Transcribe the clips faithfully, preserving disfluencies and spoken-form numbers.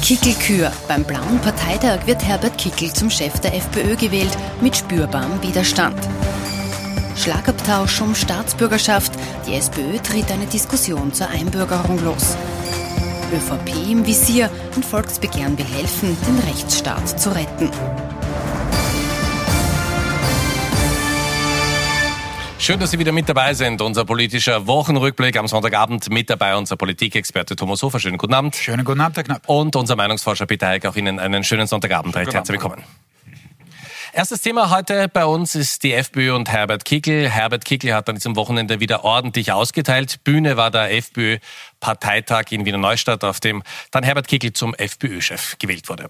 Kickl-Kür. Beim Blauen Parteitag wird Herbert Kickl zum Chef der FPÖ gewählt, mit spürbarem Widerstand. Schlagabtausch um Staatsbürgerschaft. Die SPÖ tritt eine Diskussion zur Einbürgerung los. ÖVP im Visier. Ein Volksbegehren will helfen, den Rechtsstaat zu retten. Schön, dass Sie wieder mit dabei sind. Unser politischer Wochenrückblick am Sonntagabend. Mit dabei unser Politikexperte Thomas Hofer. Schönen guten Abend. Schönen guten Abend, Herr Knapp. Und unser Meinungsforscher Peter Heik. Auch Ihnen einen schönen Sonntagabend. Recht herzlich willkommen. Erstes Thema heute bei uns ist die FPÖ und Herbert Kickl. Herbert Kickl hat an diesem Wochenende wieder ordentlich ausgeteilt. Bühne war der FPÖ-Parteitag in Wiener Neustadt, auf dem dann Herbert Kickl zum FPÖ-Chef gewählt wurde.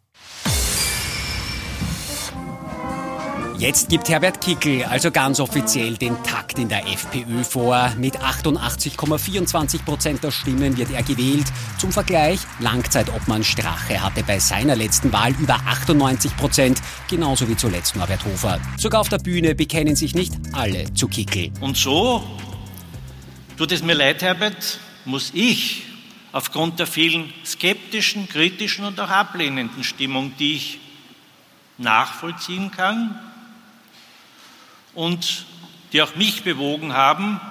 Jetzt gibt Herbert Kickl also ganz offiziell den Takt in der FPÖ vor. Mit achtundachtzig Komma vierundzwanzig Prozent der Stimmen wird er gewählt. Zum Vergleich, Langzeitobmann Strache hatte bei seiner letzten Wahl über achtundneunzig Prozent, genauso wie zuletzt Norbert Hofer. Sogar auf der Bühne bekennen sich nicht alle zu Kickl. Und so, tut es mir leid, Herbert, muss ich aufgrund der vielen skeptischen, kritischen und auch ablehnenden Stimmung, die ich nachvollziehen kann, und die auch mich bewogen haben,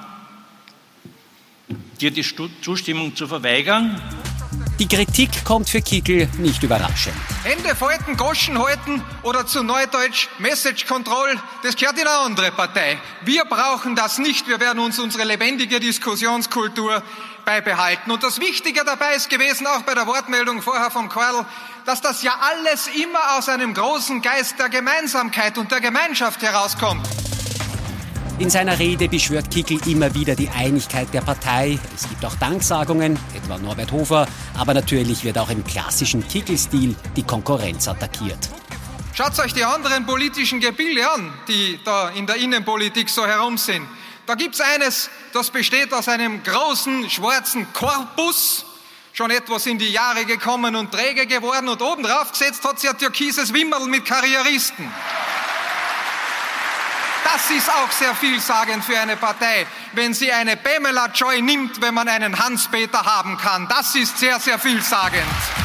dir die Zustimmung zu verweigern. Die Kritik kommt für Kickl nicht überraschend. Hände falten, Goschen halten oder zu Neudeutsch Message Control, das gehört in eine andere Partei. Wir brauchen das nicht, wir werden uns unsere lebendige Diskussionskultur beibehalten. Und das Wichtige dabei ist gewesen, auch bei der Wortmeldung vorher vom Karl, dass das ja alles immer aus einem großen Geist der Gemeinsamkeit und der Gemeinschaft herauskommt. In seiner Rede beschwört Kickl immer wieder die Einigkeit der Partei. Es gibt auch Danksagungen, etwa Norbert Hofer, aber natürlich wird auch im klassischen Kickl-Stil die Konkurrenz attackiert. Schaut euch die anderen politischen Gebilde an, die da in der Innenpolitik so herum sind. Da gibt's eines, das besteht aus einem großen schwarzen Korpus, schon etwas in die Jahre gekommen und träge geworden, und obendrauf gesetzt hat sie ein türkises Wimmerl mit Karrieristen. Das ist auch sehr vielsagend für eine Partei, wenn sie eine Pamela Joy nimmt, wenn man einen Hans-Peter haben kann. Das ist sehr, sehr vielsagend.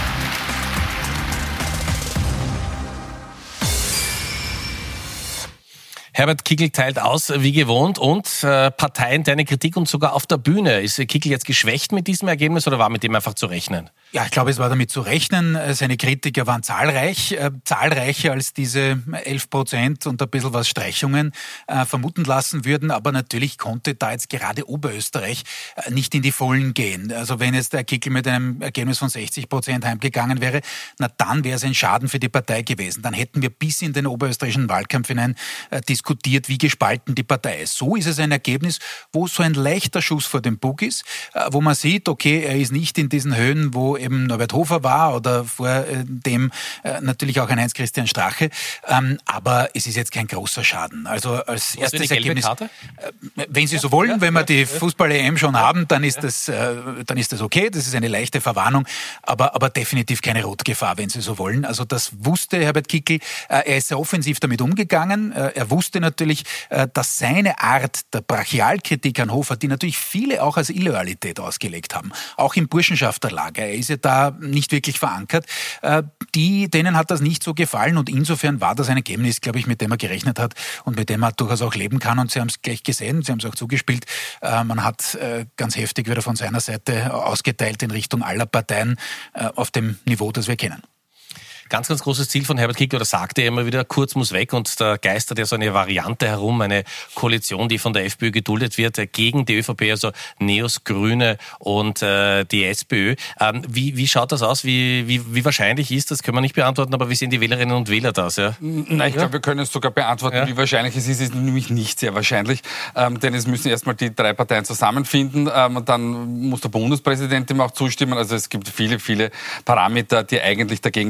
Herbert Kickl teilt aus, wie gewohnt, und äh, parteiinterne Kritik und sogar auf der Bühne. Ist Kickl jetzt geschwächt mit diesem Ergebnis oder war mit dem einfach zu rechnen? Ja, ich glaube, es war damit zu rechnen. Seine Kritiker waren zahlreich, äh, zahlreicher als diese elf Prozent und ein bisschen was Streichungen äh, vermuten lassen würden. Aber natürlich konnte da jetzt gerade Oberösterreich äh, nicht in die Vollen gehen. Also wenn jetzt der Kickl mit einem Ergebnis von sechzig Prozent heimgegangen wäre, na dann wäre es ein Schaden für die Partei gewesen. Dann hätten wir bis in den oberösterreichischen Wahlkampf hinein äh, diskutiert, wie gespalten die Partei ist. So ist es ein Ergebnis, wo so ein leichter Schuss vor dem Bug ist, äh, wo man sieht, okay, er ist nicht in diesen Höhen, wo eben Norbert Hofer war oder vor dem äh, natürlich auch ein Heinz-Christian Strache. Ähm, aber es ist jetzt kein großer Schaden. Also als Was erstes eine gelbe Ergebnis, Karte? Äh, wenn Sie so wollen, ja, wenn wir die Fußball-E M schon haben, dann ist das, äh, dann ist das okay. Das ist eine leichte Verwarnung, aber, aber definitiv keine Rotgefahr, wenn Sie so wollen. Also das wusste Herbert Kickl. Äh, er ist sehr offensiv damit umgegangen. Äh, er wusste natürlich, äh, dass seine Art der Brachialkritik an Hofer, die natürlich viele auch als Illoyalität ausgelegt haben, auch im Burschenschafterlager, er ist ja da nicht wirklich verankert, äh, die, denen hat das nicht so gefallen, und insofern war das ein Ergebnis, glaube ich, mit dem er gerechnet hat und mit dem er durchaus auch leben kann, und Sie haben es gleich gesehen, Sie haben es auch zugespielt, äh, man hat äh, ganz heftig wieder von seiner Seite ausgeteilt in Richtung aller Parteien äh, auf dem Niveau, das wir kennen. Ganz, ganz großes Ziel von Herbert Kickl, oder sagte er immer wieder, Kurz muss weg, und da geistert ja so eine Variante herum, eine Koalition, die von der FPÖ geduldet wird, gegen die ÖVP, also Neos, Grüne und äh, die SPÖ. Ähm, wie, wie schaut das aus? Wie, wie, wie wahrscheinlich ist das? Können wir nicht beantworten, aber wie sehen die Wählerinnen und Wähler das? Ja? Nein, ich glaube, wir können es sogar beantworten. Ja. Wie wahrscheinlich es ist, ist nämlich nicht sehr wahrscheinlich, ähm, denn es müssen erstmal die drei Parteien zusammenfinden, ähm, und dann muss der Bundespräsident ihm auch zustimmen. Also es gibt viele, viele Parameter, die eigentlich dagegen sprechen.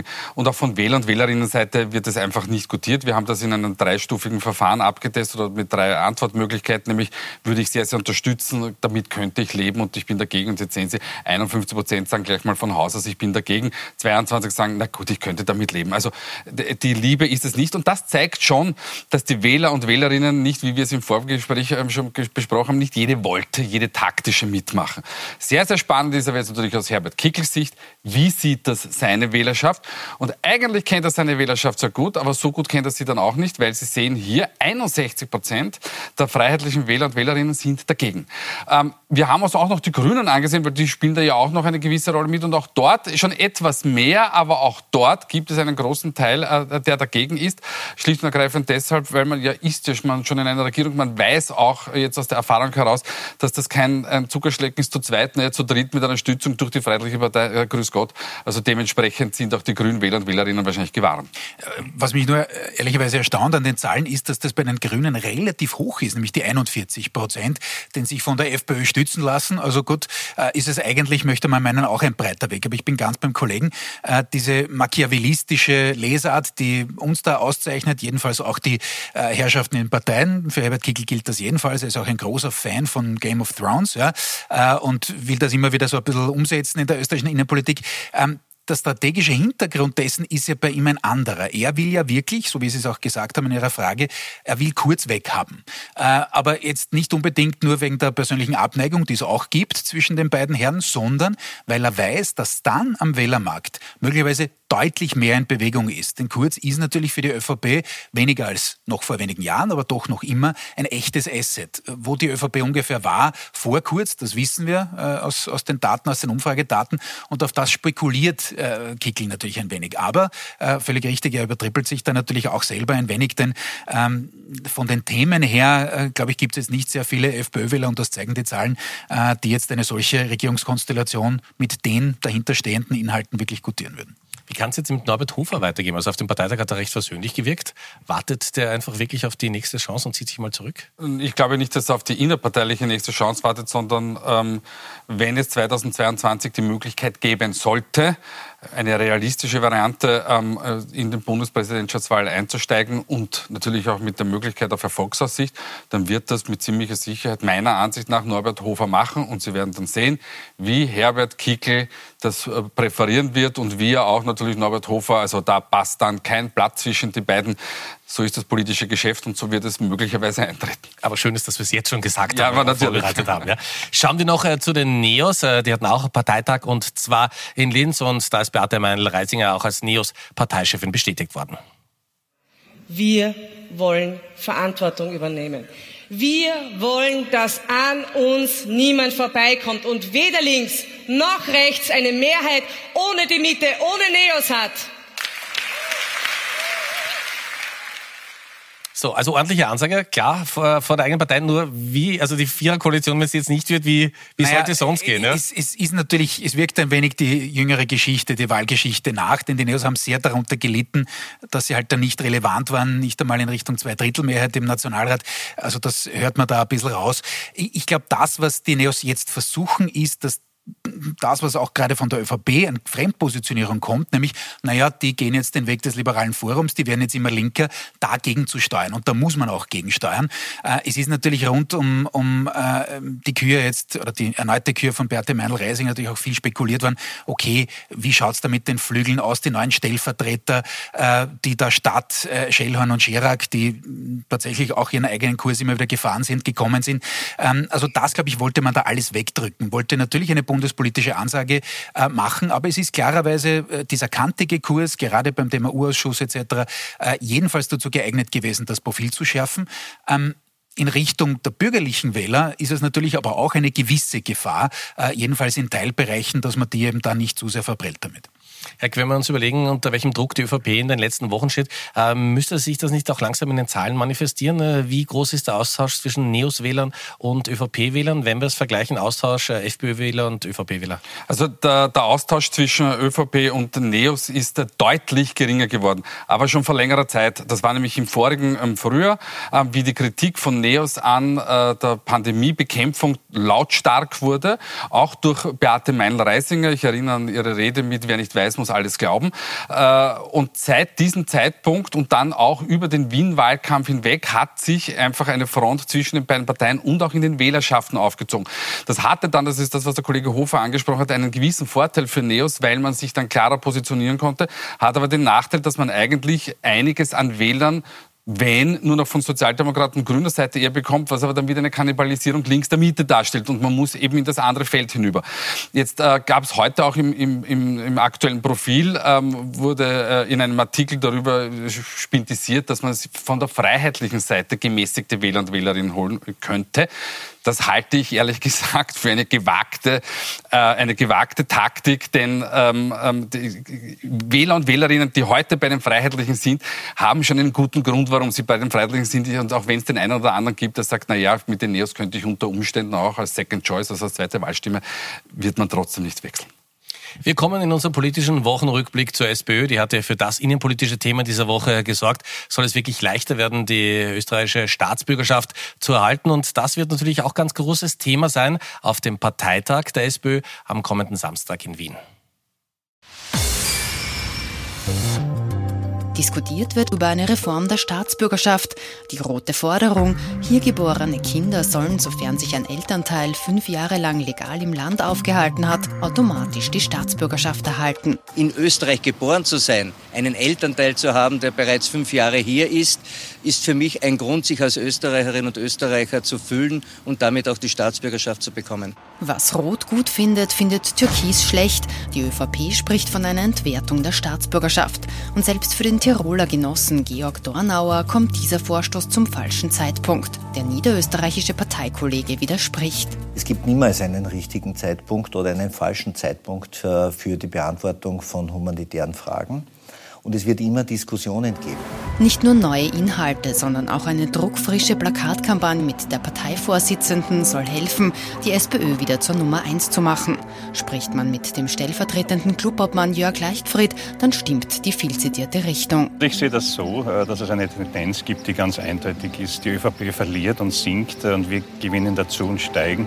Und auch von Wähler- und Wählerinnenseite wird das einfach nicht gutiert. Wir haben das in einem dreistufigen Verfahren abgetestet oder mit drei Antwortmöglichkeiten, nämlich würde ich sehr, sehr unterstützen, damit könnte ich leben und ich bin dagegen. Und jetzt sehen Sie, einundfünfzig Prozent sagen gleich mal von Haus aus, ich bin dagegen. zweiundzwanzig sagen, na gut, ich könnte damit leben. Also die Liebe ist es nicht. Und das zeigt schon, dass die Wähler und Wählerinnen nicht, wie wir es im Vorgespräch schon besprochen haben, nicht jede wollte, jede taktische mitmachen. Sehr, sehr spannend ist aber jetzt natürlich aus Herbert Kickls Sicht, wie sieht das seine Wählerschaft? Und eigentlich kennt er seine Wählerschaft sehr gut, aber so gut kennt er sie dann auch nicht, weil Sie sehen hier, einundsechzig Prozent der freiheitlichen Wähler und Wählerinnen sind dagegen. Ähm, wir haben uns auch noch die Grünen angesehen, weil die spielen da ja auch noch eine gewisse Rolle mit und auch dort schon etwas mehr, aber auch dort gibt es einen großen Teil, äh, der dagegen ist. Schlicht und ergreifend deshalb, weil man ja ist ja schon in einer Regierung, man weiß auch jetzt aus der Erfahrung heraus, dass das kein ein Zuckerschlecken ist zu zweit, ne, zu dritt mit einer Stützung durch die Freiheitliche Partei, äh, grüß Gott. Also dementsprechend sind auch die Grünen Wähler und Wählerinnen wahrscheinlich gewarnt. Was mich nur ehrlicherweise erstaunt an den Zahlen ist, dass das bei den Grünen relativ hoch ist, nämlich die einundvierzig Prozent, den sich von der FPÖ stützen lassen. Also gut, äh, ist es eigentlich, möchte man meinen, auch ein breiter Weg. Aber ich bin ganz beim Kollegen. Äh, diese machiavellistische Lesart, die uns da auszeichnet, jedenfalls auch die äh, Herrschaften in den Parteien. Für Herbert Kickl gilt das jedenfalls. Er ist auch ein großer Fan von Game of Thrones, ja, äh, und will das immer wieder so ein bisschen umsetzen in der österreichischen Innenpolitik. Ähm, Der strategische Hintergrund dessen ist ja bei ihm ein anderer. Er will ja wirklich, so wie Sie es auch gesagt haben in Ihrer Frage, er will kurz weg haben. Äh, aber jetzt nicht unbedingt nur wegen der persönlichen Abneigung, die es auch gibt zwischen den beiden Herren, sondern weil er weiß, dass dann am Wählermarkt möglicherweise deutlich mehr in Bewegung ist. Denn Kurz ist natürlich für die ÖVP weniger als noch vor wenigen Jahren, aber doch noch immer ein echtes Asset. Wo die ÖVP ungefähr war vor Kurz, das wissen wir äh, aus, aus den Daten, aus den Umfragedaten, und auf das spekuliert äh, Kickl natürlich ein wenig. Aber äh, völlig richtig, er übertrippelt sich da natürlich auch selber ein wenig, denn ähm, von den Themen her, äh, glaube ich, gibt es jetzt nicht sehr viele FPÖ-Wähler, und das zeigen die Zahlen, äh, die jetzt eine solche Regierungskonstellation mit den dahinterstehenden Inhalten wirklich gutieren würden. Wie kann es jetzt mit Norbert Hofer weitergehen? Also auf dem Parteitag hat er recht versöhnlich gewirkt. Wartet der einfach wirklich auf die nächste Chance und zieht sich mal zurück? Ich glaube nicht, dass er auf die innerparteiliche nächste Chance wartet, sondern ähm, wenn es zweitausendzweiundzwanzig die Möglichkeit geben sollte, eine realistische Variante ähm, in den Bundespräsidentschaftswahl einzusteigen und natürlich auch mit der Möglichkeit auf Erfolgsaussicht, dann wird das mit ziemlicher Sicherheit meiner Ansicht nach Norbert Hofer machen, und Sie werden dann sehen, wie Herbert Kickl das äh, präferieren wird und wie er auch natürlich Norbert Hofer, also da passt dann kein Blatt zwischen die beiden. So ist das politische Geschäft und so wird es möglicherweise eintreten. Aber schön ist, dass wir es jetzt schon gesagt ja, haben, aber und vorbereitet haben. Ja. Schauen wir noch äh, zu den Neos. Äh, die hatten auch einen Parteitag, und zwar in Linz, und da ist Beate Meinl-Reisinger auch als Neos Parteichefin bestätigt worden. Wir wollen Verantwortung übernehmen. Wir wollen, dass an uns niemand vorbeikommt und weder links noch rechts eine Mehrheit ohne die Mitte, ohne Neos hat. So, also ordentliche Ansage, klar, vor, vor der eigenen Partei, nur wie, also die Viererkoalition, wenn es jetzt nicht wird, wie, wie naja, sollte es sonst gehen? Ja? Es, es ist natürlich, es wirkt ein wenig die jüngere Geschichte, die Wahlgeschichte nach, denn die Neos haben sehr darunter gelitten, dass sie halt dann nicht relevant waren, nicht einmal in Richtung Zweidrittelmehrheit im Nationalrat. Also das hört man da ein bisschen raus. Ich, ich glaube, das, was die Neos jetzt versuchen, ist, dass das, was auch gerade von der ÖVP an Fremdpositionierung kommt, nämlich, naja, die gehen jetzt den Weg des liberalen Forums, die werden jetzt immer linker, dagegen zu steuern. Und da muss man auch gegensteuern. Äh, es ist natürlich rund um, um äh, die Kür jetzt, oder die erneute Kür von Beate Meinl-Reising natürlich auch viel spekuliert worden. Okay, wie schaut's da mit den Flügeln aus, die neuen Stellvertreter, äh, die der Stadt, äh, Schellhorn und Scherak, die tatsächlich auch ihren eigenen Kurs immer wieder gefahren sind, gekommen sind. Ähm, also das, glaube ich, wollte man da alles wegdrücken. Wollte natürlich eine bundespolitische Ansage äh, machen, aber es ist klarerweise äh, dieser kantige Kurs, gerade beim Thema U-Ausschuss et cetera, äh, jedenfalls dazu geeignet gewesen, das Profil zu schärfen. Ähm, In Richtung der bürgerlichen Wähler ist es natürlich aber auch eine gewisse Gefahr, äh, jedenfalls in Teilbereichen, dass man die eben da nicht zu sehr verprellt damit. Herr, wenn wir uns überlegen, unter welchem Druck die ÖVP in den letzten Wochen steht, äh, müsste sich das nicht auch langsam in den Zahlen manifestieren? Äh, wie groß ist der Austausch zwischen Neos-Wählern und ÖVP-Wählern, wenn wir es vergleichen, Austausch äh, FPÖ-Wähler und ÖVP-Wähler? Also der, der Austausch zwischen ÖVP und Neos ist äh, deutlich geringer geworden, aber schon vor längerer Zeit. Das war nämlich im vorigen ähm, Frühjahr, äh, wie die Kritik von Neos an äh, der Pandemiebekämpfung lautstark wurde, auch durch Beate Meinl-Reisinger. Ich erinnere an ihre Rede mit, wer nicht weiß, Populismus alles glauben. Und seit diesem Zeitpunkt und dann auch über den Wien-Wahlkampf hinweg hat sich einfach eine Front zwischen den beiden Parteien und auch in den Wählerschaften aufgezogen. Das hatte dann, das ist das, was der Kollege Hofer angesprochen hat, einen gewissen Vorteil für Neos, weil man sich dann klarer positionieren konnte, hat aber den Nachteil, dass man eigentlich einiges an Wählern, wenn nur noch von Sozialdemokraten und grüner Seite eher bekommt, was aber dann wieder eine Kannibalisierung links der Mitte darstellt und man muss eben in das andere Feld hinüber. Jetzt äh, gab es heute auch im, im, im, im aktuellen Profil, ähm, wurde äh, in einem Artikel darüber spintisiert, dass man von der freiheitlichen Seite gemäßigte Wähler und Wählerinnen holen könnte. Das halte ich ehrlich gesagt für eine gewagte, äh, eine gewagte Taktik, denn ähm, ähm, die Wähler und Wählerinnen, die heute bei den Freiheitlichen sind, haben schon einen guten Grund, warum sie bei den Freiheitlichen sind. Und auch wenn es den einen oder anderen gibt, der sagt, na ja, mit den Neos könnte ich unter Umständen auch als Second Choice, also als zweite Wahlstimme, wird man trotzdem nicht wechseln. Wir kommen in unserem politischen Wochenrückblick zur SPÖ. Die hatte für das innenpolitische Thema dieser Woche gesorgt. Soll es wirklich leichter werden, die österreichische Staatsbürgerschaft zu erhalten? Und das wird natürlich auch ganz großes Thema sein auf dem Parteitag der SPÖ am kommenden Samstag in Wien. Diskutiert wird über eine Reform der Staatsbürgerschaft. Die rote Forderung: Hier geborene Kinder sollen, sofern sich ein Elternteil fünf Jahre lang legal im Land aufgehalten hat, automatisch die Staatsbürgerschaft erhalten. In Österreich geboren zu sein, einen Elternteil zu haben, der bereits fünf Jahre hier ist, ist für mich ein Grund, sich als Österreicherin und Österreicher zu fühlen und damit auch die Staatsbürgerschaft zu bekommen. Was Rot gut findet, findet Türkis schlecht. Die ÖVP spricht von einer Entwertung der Staatsbürgerschaft. Und selbst für den Tiroler Genossen Georg Dornauer kommt dieser Vorstoß zum falschen Zeitpunkt. Der niederösterreichische Parteikollege widerspricht. Es gibt niemals einen richtigen Zeitpunkt oder einen falschen Zeitpunkt für, für die Beantwortung von humanitären Fragen. Und es wird immer Diskussionen geben. Nicht nur neue Inhalte, sondern auch eine druckfrische Plakatkampagne mit der Parteivorsitzenden soll helfen, die SPÖ wieder zur Nummer eins zu machen. Spricht man mit dem stellvertretenden Clubobmann Jörg Leichtfried, dann stimmt die vielzitierte Richtung. Ich sehe das so, dass es eine Tendenz gibt, die ganz eindeutig ist. Die ÖVP verliert und sinkt und wir gewinnen dazu und steigen.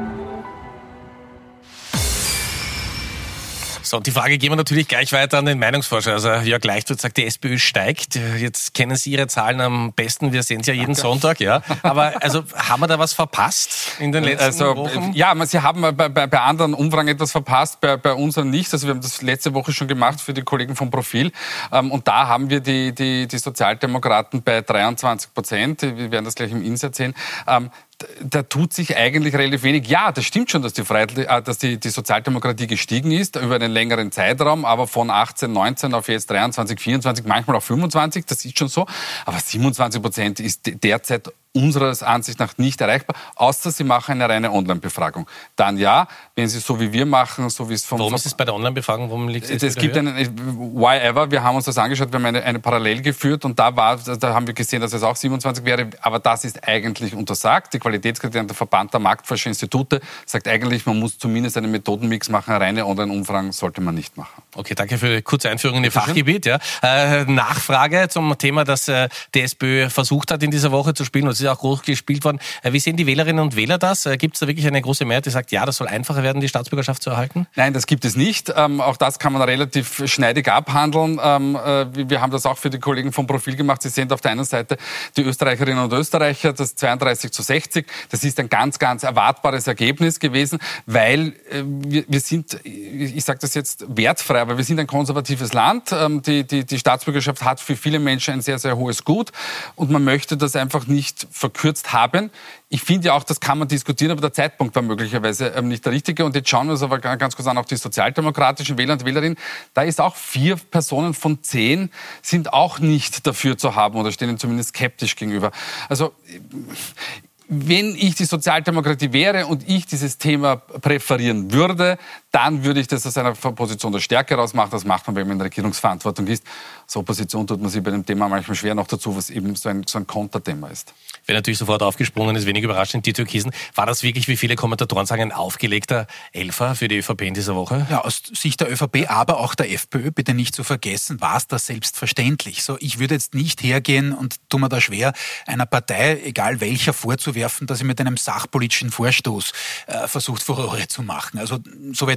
So, und die Frage gehen wir natürlich gleich weiter an den Meinungsforscher. Also Jörg Leichtfried sagt, die SPÖ steigt. Jetzt kennen Sie Ihre Zahlen am besten. Wir sehen es ja jeden Danke. Sonntag, ja. Aber also haben wir da was verpasst in den letzten also, Wochen? Ja, Sie haben bei, bei, bei anderen Umfragen etwas verpasst, bei, bei unseren nicht. Also wir haben das letzte Woche schon gemacht für die Kollegen vom Profil. Und da haben wir die, die, die Sozialdemokraten bei dreiundzwanzig Prozent. Wir werden das gleich im Insert sehen. Da tut sich eigentlich relativ wenig. Ja, das stimmt schon, dass die, Freiheit, dass die, die Sozialdemokratie gestiegen ist über einen längeren Zeitraum, aber von achtzehn, neunzehn auf jetzt dreiundzwanzig, vierundzwanzig, manchmal auch fünfundzwanzig, das ist schon so. Aber siebenundzwanzig Prozent ist derzeit unseres Ansicht nach nicht erreichbar, außer Sie machen eine reine Online-Befragung. Dann ja, wenn Sie so wie wir machen, so wie es vom... Warum ist es bei der Online-Befragung, warum liegt es? Es gibt einen, why ever, wir haben uns das angeschaut, wir haben eine, eine Parallel geführt und da war, da haben wir gesehen, dass es auch siebenundzwanzig wäre, aber das ist eigentlich untersagt. Die Qualitätskriterien der Verband der Marktforscherinstitute sagt eigentlich, man muss zumindest einen Methodenmix machen, reine Online-Umfragen sollte man nicht machen. Okay, danke für die kurze Einführung in Ihr Fachgebiet. Ja. Äh, Nachfrage zum Thema, das äh, die SPÖ versucht hat in dieser Woche zu spielen, und es ist auch groß gespielt worden. Äh, wie sehen die Wählerinnen und Wähler das? Äh, gibt es da wirklich eine große Mehrheit, die sagt, ja, das soll einfacher werden, die Staatsbürgerschaft zu erhalten? Nein, das gibt es nicht. Ähm, auch das kann man relativ schneidig abhandeln. Ähm, äh, wir haben das auch für die Kollegen vom Profil gemacht. Sie sehen auf der einen Seite die Österreicherinnen und Österreicher, das zweiunddreißig zu sechzig. Das ist ein ganz, ganz erwartbares Ergebnis gewesen, weil äh, wir, wir sind, ich sage das jetzt wertfrei, aber wir sind ein konservatives Land. Ähm, die, die, die Staatsbürgerschaft hat für viele Menschen ein sehr, sehr hohes Gut und man möchte das einfach nicht verkürzt haben. Ich finde ja auch, das kann man diskutieren, aber der Zeitpunkt war möglicherweise ähm, nicht der richtige. Und jetzt schauen wir uns aber ganz kurz an, auch die sozialdemokratischen Wähler und Wählerinnen. Da ist auch vier Personen von zehn sind auch nicht dafür zu haben oder stehen zumindest skeptisch gegenüber. Also wenn ich die Sozialdemokratie wäre und ich dieses Thema präferieren würde, dann würde ich das aus einer Position der Stärke raus machen. Das macht man, wenn man in der Regierungsverantwortung ist. Als Opposition tut man sich bei dem Thema manchmal schwer, noch dazu, was eben so ein, so ein Konterthema ist. Wer natürlich sofort aufgesprungen ist, wenig überraschend, die Türkisen. War das wirklich, wie viele Kommentatoren sagen, ein aufgelegter Elfer für die ÖVP in dieser Woche? Ja, aus Sicht der ÖVP, aber auch der FPÖ, bitte nicht zu vergessen, war es das selbstverständlich. So, ich würde jetzt nicht hergehen und tue mir da schwer, einer Partei, egal welcher, vorzuwerfen, dass sie mit einem sachpolitischen Vorstoß äh, versucht, Furore zu machen. Also, soweit würde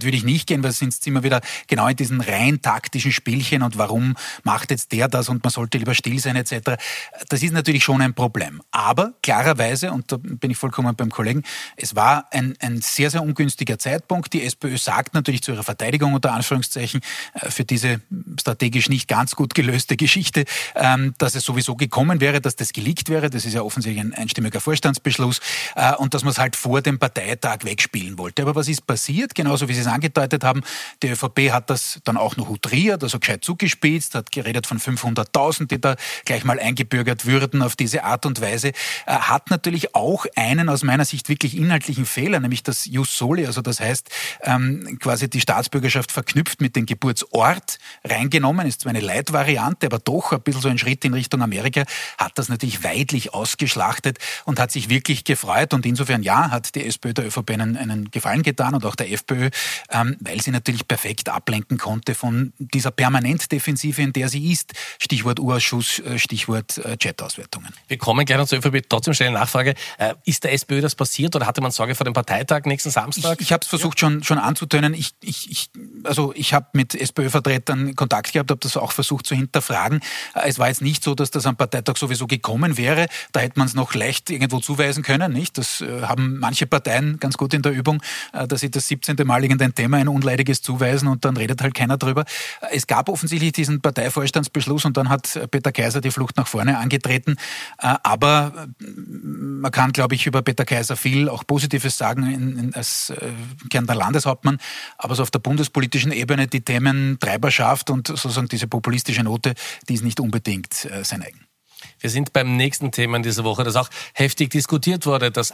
würde ich nicht gehen, weil es sind immer wieder genau in diesen rein taktischen Spielchen und warum macht jetzt der das und man sollte lieber still sein et cetera. Das ist natürlich schon ein Problem. Aber klarerweise, und da bin ich vollkommen beim Kollegen, es war ein, ein sehr, sehr ungünstiger Zeitpunkt. Die SPÖ sagt natürlich zu ihrer Verteidigung unter Anführungszeichen für diese strategisch nicht ganz gut gelöste Geschichte, dass es sowieso gekommen wäre, dass das geleakt wäre. Das ist ja offensichtlich ein einstimmiger Vorstandsbeschluss und dass man es halt vor dem Parteitag wegspielen wollte. Aber was ist passiert? Genauso wie Sie es angedeutet haben, die ÖVP hat das dann auch noch outriert, also gescheit zugespitzt, hat geredet von fünfhunderttausend, die da gleich mal eingebürgert würden auf diese Art und Weise, hat natürlich auch einen aus meiner Sicht wirklich inhaltlichen Fehler, nämlich das Jus Soli, also das heißt ähm, quasi die Staatsbürgerschaft verknüpft mit dem Geburtsort reingenommen, ist zwar eine Leitvariante, aber doch ein bisschen so ein Schritt in Richtung Amerika, hat das natürlich weidlich ausgeschlachtet und hat sich wirklich gefreut und insofern ja, hat die SPÖ der ÖVP einen, einen Gefallen getan und auch der FPÖ, ähm, weil sie natürlich perfekt ablenken konnte von dieser Permanentdefensive, in der sie ist. Stichwort U-Ausschuss, Stichwort äh, Chat-Auswertungen. Wir kommen gleich noch zur ÖVP. Trotzdem stelle ich eine Nachfrage. Äh, ist der SPÖ das passiert oder hatte man Sorge vor dem Parteitag nächsten Samstag? Ich, ich habe es versucht schon, schon anzutönen. Ich, ich, ich, also ich habe mit SPÖ-Vertretern Kontakt gehabt, habe das auch versucht zu hinterfragen. Es war jetzt nicht so, dass das am Parteitag sowieso gekommen wäre. Da hätte man es noch leicht irgendwo zuweisen können. Nicht? Das äh, haben manche Parteien ganz gut in der Übung, äh, dass sie das siebzehnte Mal irgendein Thema, ein unleidiges zuweisen und dann redet halt keiner drüber. Es gab offensichtlich diesen Parteivorstandsbeschluss und dann hat Peter Kaiser die Flucht nach vorne angetreten. Äh, aber man kann, glaube ich, über Peter Kaiser viel auch Positives sagen in, in, als äh, Kärntner Landeshauptmann. Aber so auf der bundespolitischen Ebene die Themen Treiberschaft und sozusagen diese populistische Note, die ist nicht unbedingt äh, sein eigen. Wir sind beim nächsten Thema in dieser Woche, das auch heftig diskutiert wurde, das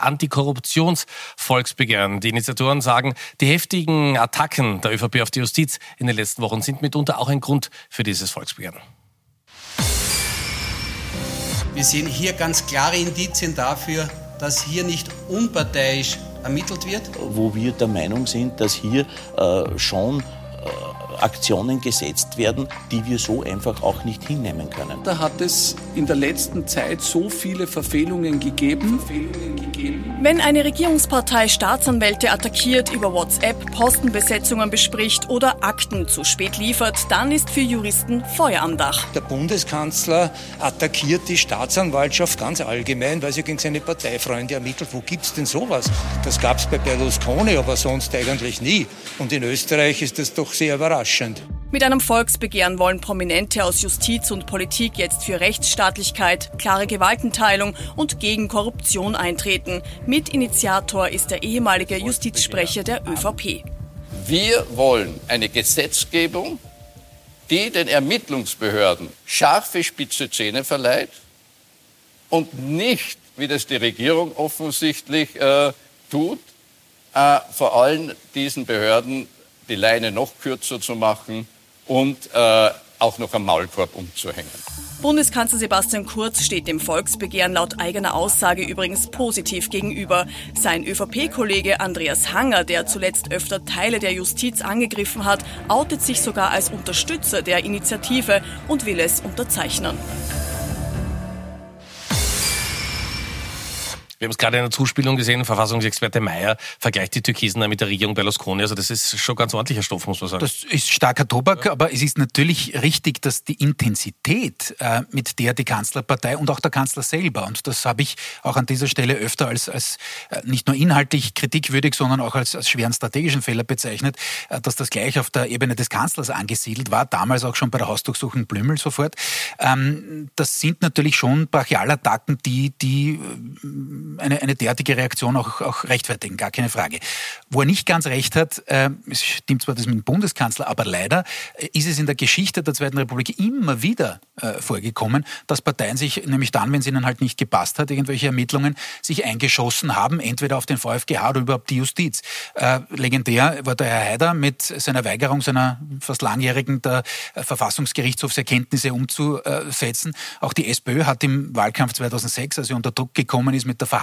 Antikorruptionsvolksbegehren. Die Initiatoren sagen, die heftigen Attacken der ÖVP auf die Justiz in den letzten Wochen sind mitunter auch ein Grund für dieses Volksbegehren. Wir sehen hier ganz klare Indizien dafür, dass hier nicht unparteiisch ermittelt wird. Wo wir der Meinung sind, dass hier äh, schon äh, Aktionen gesetzt werden, die wir so einfach auch nicht hinnehmen können. Da hat es in der letzten Zeit so viele Verfehlungen gegeben. Verfehlungen gegeben. Wenn eine Regierungspartei Staatsanwälte attackiert, über WhatsApp Postenbesetzungen bespricht oder Akten zu spät liefert, dann ist für Juristen Feuer am Dach. Der Bundeskanzler attackiert die Staatsanwaltschaft ganz allgemein, weil sie gegen seine Parteifreunde ermittelt. Wo gibt's denn sowas? Das gab's bei Berlusconi, aber sonst eigentlich nie. Und in Österreich ist das doch sehr überraschend. Mit einem Volksbegehren wollen Prominente aus Justiz und Politik jetzt für Rechtsstaatlichkeit, klare Gewaltenteilung und gegen Korruption eintreten. Mitinitiator ist der ehemalige Justizsprecher der ÖVP. Wir wollen eine Gesetzgebung, die den Ermittlungsbehörden scharfe spitze Zähne verleiht und nicht, wie das die Regierung offensichtlich äh, tut, äh, vor allem diesen Behörden die Leine noch kürzer zu machen und äh, auch noch am Maulkorb umzuhängen. Bundeskanzler Sebastian Kurz steht dem Volksbegehren laut eigener Aussage übrigens positiv gegenüber. Sein ÖVP-Kollege Andreas Hanger, der zuletzt öfter Teile der Justiz angegriffen hat, outet sich sogar als Unterstützer der Initiative und will es unterzeichnen. Wir haben es gerade in der Zuspielung gesehen, Verfassungsexperte Mayer vergleicht die Türkisen mit der Regierung Berlusconi. Also das ist schon ganz ordentlicher Stoff, muss man sagen. Das ist starker Tobak, ja. Aber es ist natürlich richtig, dass die Intensität, äh, mit der die Kanzlerpartei und auch der Kanzler selber, und das habe ich auch an dieser Stelle öfter als, als äh, nicht nur inhaltlich kritikwürdig, sondern auch als, als schweren strategischen Fehler bezeichnet, äh, dass das gleich auf der Ebene des Kanzlers angesiedelt war, damals auch schon bei der Hausdurchsuchung Blümel sofort. Ähm, das sind natürlich schon Brachialattacken, die, die äh, Eine, eine derartige Reaktion auch, auch rechtfertigen, gar keine Frage. Wo er nicht ganz recht hat, äh, es stimmt zwar das mit dem Bundeskanzler, aber leider äh, ist es in der Geschichte der Zweiten Republik immer wieder äh, vorgekommen, dass Parteien sich, nämlich dann, wenn es ihnen halt nicht gepasst hat, irgendwelche Ermittlungen, sich eingeschossen haben, entweder auf den VfGH oder überhaupt die Justiz. Äh, legendär war der Herr Haider mit seiner Weigerung, seiner fast langjährigen der äh, Verfassungsgerichtshofserkenntnisse umzusetzen. Auch die SPÖ hat im Wahlkampf zweitausendsechs, als sie unter Druck gekommen ist mit der Verhandlung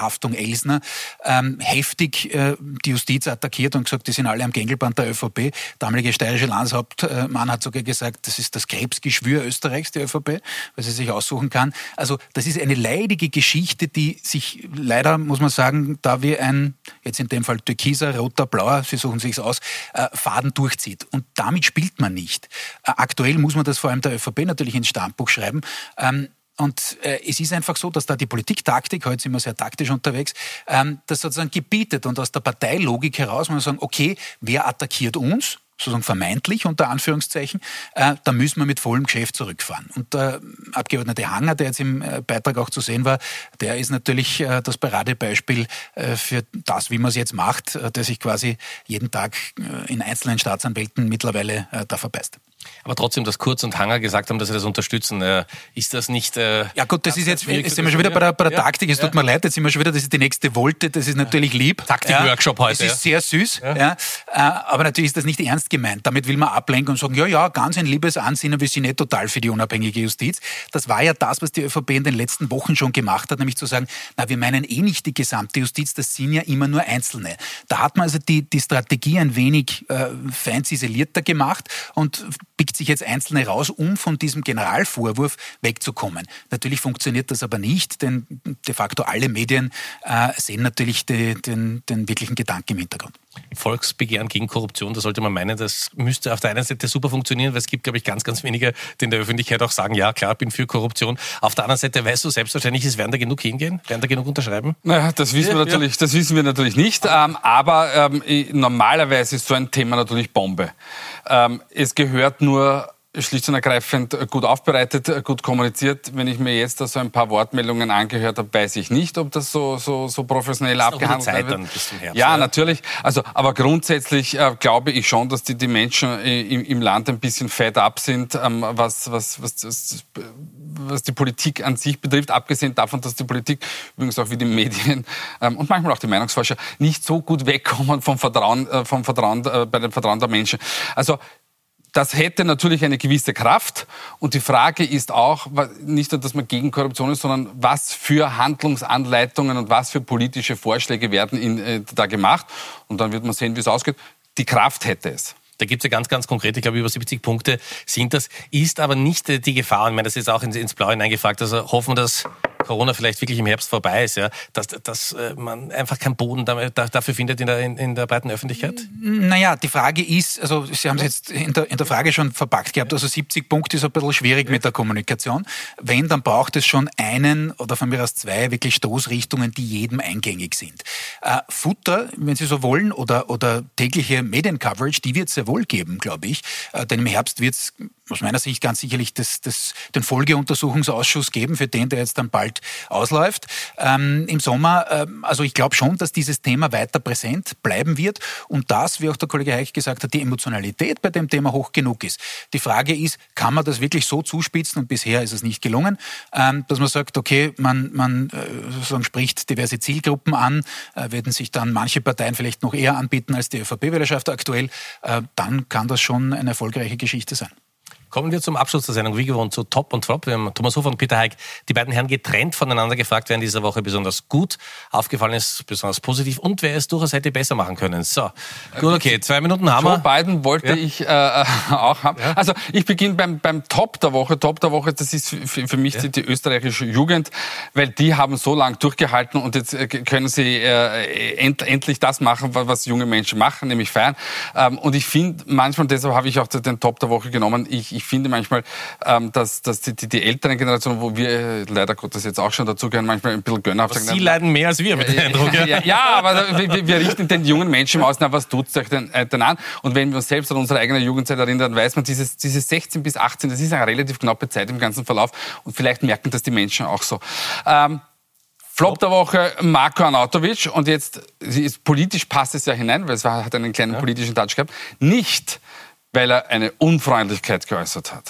Verhaftung Elsner ähm, heftig äh, die Justiz attackiert und gesagt, die sind alle am Gängelband der ÖVP. Der damalige steirische Landeshauptmann hat sogar gesagt, das ist das Krebsgeschwür Österreichs, die ÖVP, weil sie sich aussuchen kann. Also das ist eine leidige Geschichte, die sich leider, muss man sagen, da wie ein, jetzt in dem Fall türkiser, roter, blauer, sie suchen sich's aus, äh, Faden durchzieht. Und damit spielt man nicht. Äh, aktuell muss man das vor allem der ÖVP natürlich ins Stammbuch schreiben. Ähm, Und äh, es ist einfach so, dass da die Politiktaktik, heute sind wir sehr taktisch unterwegs, ähm, das sozusagen gebietet und aus der Parteilogik heraus muss man sagen, okay, wer attackiert uns? Sozusagen vermeintlich, unter Anführungszeichen, äh, da müssen wir mit vollem Geschäft zurückfahren. Und der Abgeordnete Hanger, der jetzt im äh, Beitrag auch zu sehen war, der ist natürlich äh, das Paradebeispiel äh, für das, wie man es jetzt macht, äh, der sich quasi jeden Tag äh, in einzelnen Staatsanwälten mittlerweile äh, da verbeißt. Aber trotzdem, dass Kurz und Hanger gesagt haben, dass sie das unterstützen, äh, ist das nicht... Äh, ja gut, das ist jetzt, jetzt sind wir schon wieder bei der, bei der ja, Taktik, es ja. tut mir leid, jetzt sind wir schon wieder, das ist die nächste Wolte, das ist natürlich lieb. Taktik-Workshop ja, heute. Das ist sehr süß, ja. Ja. Aber natürlich ist das nicht ernst gemeint. Damit will man ablenken und sagen, ja, ja, ganz ein liebes Ansinnen, wir sind nicht total für die unabhängige Justiz. Das war ja das, was die ÖVP in den letzten Wochen schon gemacht hat, nämlich zu sagen, na, wir meinen eh nicht die gesamte Justiz, das sind ja immer nur Einzelne. Da hat man also die, die Strategie ein wenig äh, fein ziselierter gemacht und pickt sich jetzt Einzelne raus, um von diesem Generalvorwurf wegzukommen. Natürlich funktioniert das aber nicht, denn de facto alle Medien äh, sehen natürlich die, den, den wirklichen Gedanken im Hintergrund. Volksbegehren gegen Korruption, da sollte man meinen, das müsste auf der einen Seite super funktionieren, weil es gibt, glaube ich, ganz, ganz wenige, die in der Öffentlichkeit auch sagen, ja klar, bin für Korruption. Auf der anderen Seite, weißt du, selbstverständlich ist, werden da genug hingehen? Werden da genug unterschreiben? Naja, das wissen, ja, wir, natürlich, ja. das wissen wir natürlich nicht, ähm, aber ähm, normalerweise ist so ein Thema natürlich Bombe. Ähm, es gehört nur schlicht und ergreifend gut aufbereitet, gut kommuniziert. Wenn ich mir jetzt da so ein paar Wortmeldungen angehört habe, weiß ich nicht, ob das so, so, so professionell das ist abgehandelt Zeit wird. Dann bis zum Herbst, ja, ja, natürlich. Also, aber grundsätzlich äh, glaube ich schon, dass die, die Menschen im, im Land ein bisschen fed up sind, ähm, was, was, was, was, was die Politik an sich betrifft. Abgesehen davon, dass die Politik, übrigens auch wie die Medien ähm, und manchmal auch die Meinungsforscher, nicht so gut wegkommen vom Vertrauen, äh, vom Vertrauen äh, bei dem Vertrauen der Menschen. Also, das hätte natürlich eine gewisse Kraft und die Frage ist auch, nicht nur, dass man gegen Korruption ist, sondern was für Handlungsanleitungen und was für politische Vorschläge werden in, äh, da gemacht und dann wird man sehen, wie es ausgeht. Die Kraft hätte es. Da gibt es ja ganz, ganz konkret, ich glaube über siebzig Punkte sind das, ist aber nicht die Gefahr, ich meine, das ist auch ins, ins Blaue hineingefragt, also hoffen, dass Corona vielleicht wirklich im Herbst vorbei ist, ja, dass, dass man einfach keinen Boden dafür findet in der, in, in der breiten Öffentlichkeit? Naja, die Frage ist, also Sie haben es jetzt in der, in der Frage schon verpackt gehabt, also siebzig Punkte ist ein bisschen schwierig mit der Kommunikation. Wenn, dann braucht es schon einen oder von mir aus zwei wirklich Stoßrichtungen, die jedem eingängig sind. Äh, Futter, wenn Sie so wollen, oder, oder tägliche Mediencoverage, die wird es sehr wohl geben, glaube ich, äh, denn im Herbst wird es aus meiner Sicht ganz sicherlich das, das, den Folgeuntersuchungsausschuss geben, für den, der jetzt dann bald ausläuft. Ähm, Im Sommer, ähm, also ich glaube schon, dass dieses Thema weiter präsent bleiben wird und das, wie auch der Kollege Heich gesagt hat, die Emotionalität bei dem Thema hoch genug ist. Die Frage ist, kann man das wirklich so zuspitzen, und bisher ist es nicht gelungen, ähm, dass man sagt, okay, man, man äh, sozusagen spricht diverse Zielgruppen an, äh, werden sich dann manche Parteien vielleicht noch eher anbieten als die ÖVP-Wählerschaft aktuell, äh, dann kann das schon eine erfolgreiche Geschichte sein. Kommen wir zum Abschluss der Sendung, wie gewohnt, zu Top und Flop. Wir haben Thomas Hofer und Peter Haig, die beiden Herren getrennt voneinander gefragt, wer in dieser Woche besonders gut aufgefallen ist, besonders positiv und wer es durchaus hätte besser machen können. So, gut, okay, zwei Minuten haben wir. Joe Biden wollte ja. ich äh, auch haben. Ja. Also ich beginne beim, beim Top der Woche. Top der Woche, das ist für, für mich ja. die, die österreichische Jugend, weil die haben so lange durchgehalten und jetzt können sie äh, end, endlich das machen, was junge Menschen machen, nämlich feiern. Ähm, und ich finde manchmal, deshalb habe ich auch den Top der Woche genommen, ich, ich Ich finde manchmal, ähm, dass, dass die, die, die älteren Generationen, wo wir leider Gottes jetzt auch schon dazugehören, manchmal ein bisschen gönnerhaft sagen. Sie leiden mehr als wir mit dem Eindruck. Ja, ja, ja, aber wir, wir richten den jungen Menschen aus, na, was tut's euch denn, äh, denn an? Und wenn wir uns selbst an unsere eigene Jugendzeit erinnern, dann weiß man, dieses, dieses sechzehn bis achtzehn, das ist eine relativ knappe Zeit im ganzen Verlauf und vielleicht merken das die Menschen auch so. Ähm, Flop der Woche, Marko Arnautovic. Und jetzt, ist, politisch passt es ja hinein, weil es war, hat einen kleinen ja. politischen Touch gehabt. Nicht, weil er eine Unfreundlichkeit geäußert hat.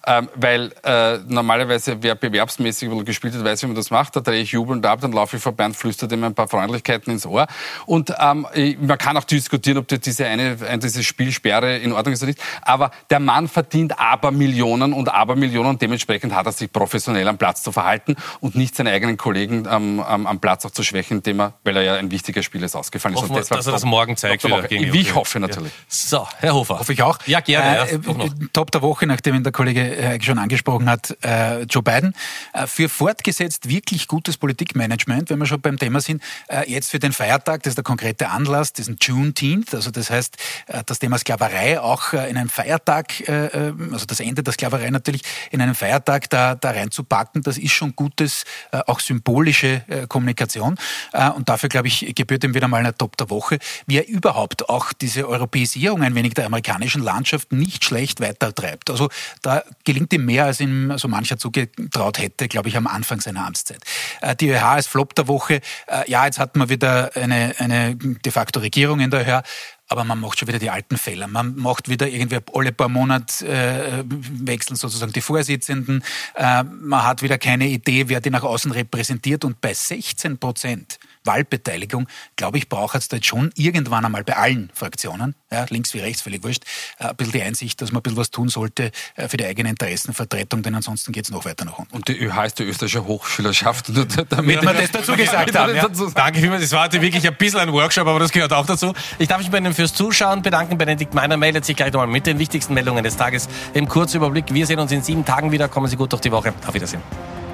Ähm, weil äh, normalerweise, wer bewerbsmäßig gespielt hat, weiß, wie man das macht. Da drehe ich jubelnd ab, dann laufe ich vorbei und flüstere dem ein paar Freundlichkeiten ins Ohr. Und ähm, man kann auch diskutieren, ob diese eine, diese Spielsperre in Ordnung ist oder nicht. Aber der Mann verdient Abermillionen und Abermillionen und dementsprechend hat er sich professionell am Platz zu verhalten und nicht seine eigenen Kollegen ähm, am, am Platz auch zu schwächen, indem er, weil er ja ein wichtiger Spieler ist, ausgefallen ist. Hoffen wir, dass er das morgen zeigt. Wieder gegen Wie ich hoffe natürlich. Ja. So, Herr Hofer. Hoffe ich auch. Ja, gerne. Äh, ja, Top der Woche, nachdem ihn der Kollege äh, schon angesprochen hat, äh, Joe Biden. Äh, für fortgesetzt wirklich gutes Politikmanagement, wenn wir schon beim Thema sind, äh, jetzt für den Feiertag, das ist der konkrete Anlass, diesen Juneteenth, also das heißt, äh, das Thema Sklaverei auch äh, in einem Feiertag, äh, also das Ende der Sklaverei natürlich, in einem Feiertag da, da reinzupacken, das ist schon gutes, äh, auch symbolische äh, Kommunikation. Äh, und dafür, glaube ich, gebührt ihm wieder mal eine Top der Woche, wie er überhaupt auch diese Europäisierung ein wenig der amerikanischen Landschaft nicht schlecht weitertreibt. Also da gelingt ihm mehr, als ihm so mancher zugetraut hätte, glaube ich, am Anfang seiner Amtszeit. Äh, die ÖH als Flop der Woche, äh, ja, jetzt hat man wieder eine, eine de facto Regierung in der ÖH, aber man macht schon wieder die alten Fehler. Man macht wieder irgendwie alle paar Monate äh, wechseln sozusagen die Vorsitzenden. Äh, man hat wieder keine Idee, wer die nach außen repräsentiert. Und bei sechzehn Prozent Wahlbeteiligung, glaube ich, braucht es da jetzt schon irgendwann einmal bei allen Fraktionen, ja, links wie rechts, völlig wurscht, äh, ein bisschen die Einsicht, dass man ein bisschen was tun sollte äh, für die eigene Interessenvertretung, denn ansonsten geht es noch weiter nach unten. Und die ÖH ist die österreichische Hochschülerschaft. Damit wir das dazu gesagt haben. Ja. Danke vielmals, das war heute wirklich ein bisschen ein Workshop, aber das gehört auch dazu. Ich darf mich bei Ihnen fürs Zuschauen bedanken. Benedikt Meiner meldet sich gleich nochmal mit den wichtigsten Meldungen des Tages im Kurzüberblick. Wir sehen uns in sieben Tagen wieder. Kommen Sie gut durch die Woche. Auf Wiedersehen.